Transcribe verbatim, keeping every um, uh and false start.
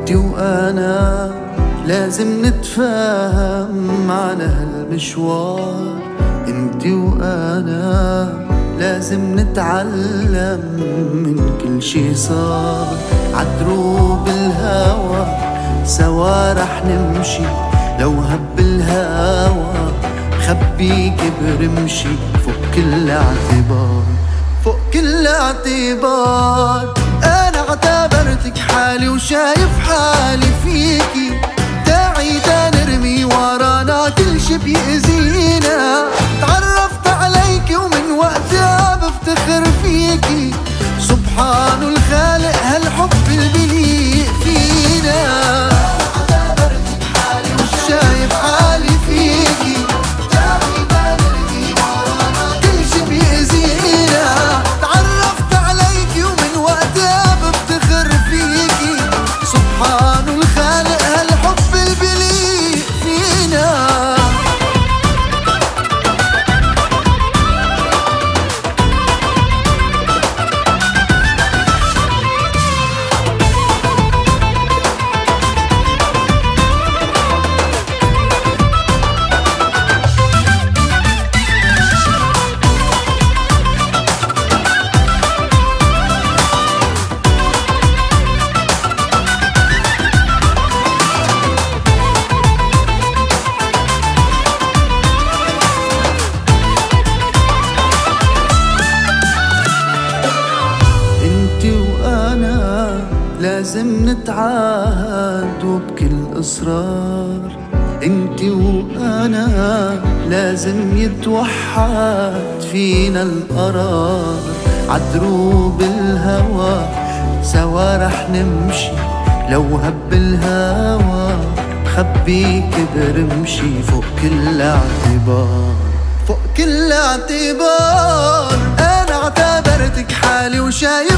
انتي وانا لازم نتفاهم على هالمشوار. انتي وانا لازم نتعلم من كل شي صار. عدروب الهوى سوا رح نمشي، لو هب الهوى خبيك برمشي. فوق كل اعتبار، فوق كل اعتبار انا اعتبرتك حالي وشايف حالي فيكي. داعي دا نرمي ورانا كل شي بيأذينا. تعرفت عليكي ومن وقتها بفتخر فيكي. سبحان الخالق هالحب اللي بليق فينا. اعتبرتك حالي وشايف حالي فيكي. داعي دا نرمي ورانا كل شي بيأذينا. تعرفت عليكي ومن وقتها بفتخر فيكي. سبحان الخالق هالحب اللي بليق فينا. لازم نتعاهد وبكل إصرار. انتي وانا لازم يتوحد فينا القرار. عدروب الهوى سوا رح نمشي، لو هب الهوى خبيك برمشي. فوق كل اعتبار، فوق كل اعتبار انا اعتبرتك حالي وشايف